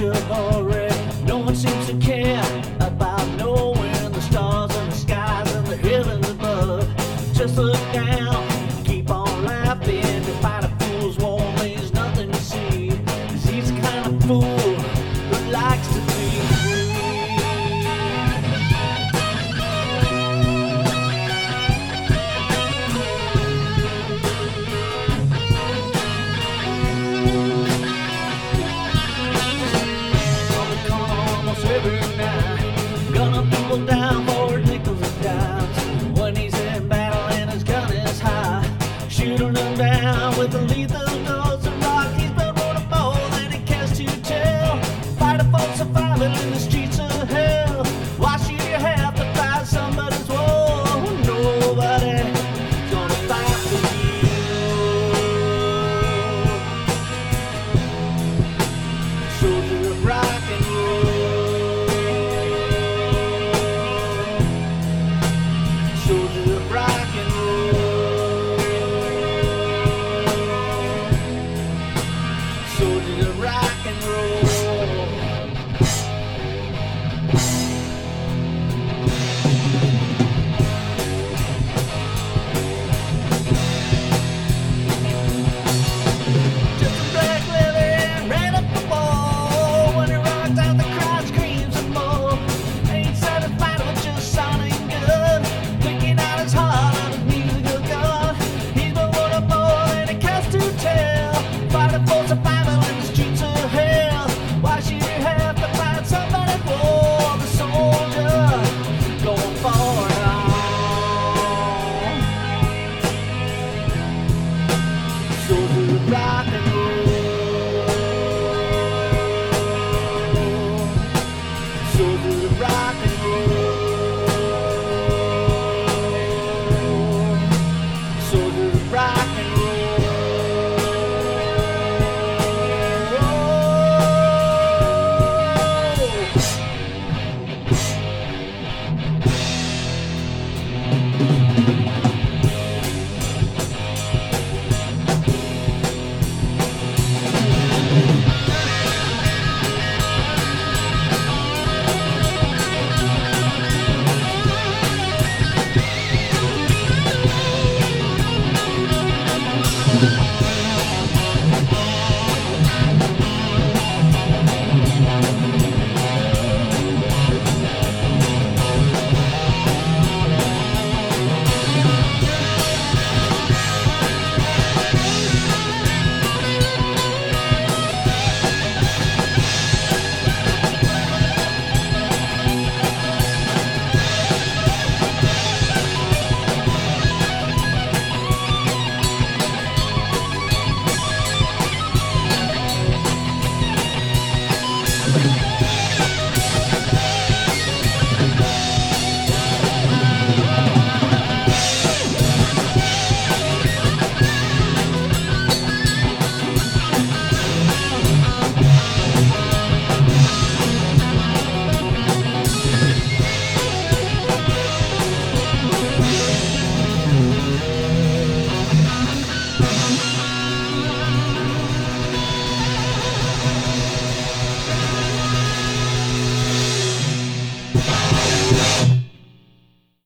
chivalry. No one seems to care about knowing the stars and the skies and the heavens above. Just look down, keep on laughing. To fight a fool's war means nothing to see. 'Cause he's the kind of fool who likes to be free. Every night, gunning people down for nickels and dimes. When he's in battle and his gun is high, shooting them down with a lethal dose of rock. He's built more to bow than he cares to tell. Fighting for survival in the streets of hell. Why should you have to fight somebody's war? Nobody's gonna fight for you. Soldier of rock and roll. Soldier of rock and roll.